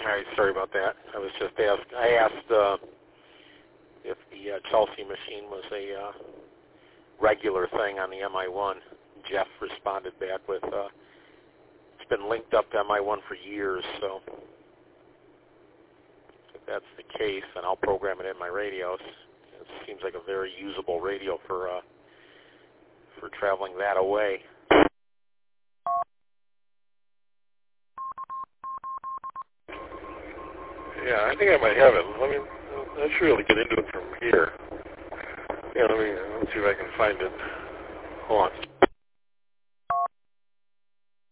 All right, sorry about that. I was just I asked if the Chelsea machine was a regular thing on the MI1. Jeff responded back with, it's been linked up to MI1 for years, so if that's the case, then I'll program it in my radios. It seems like a very usable radio for traveling that away. Yeah, I think I might have it. I should be able to get into it from here. Yeah, let's see if I can find it. Hold on.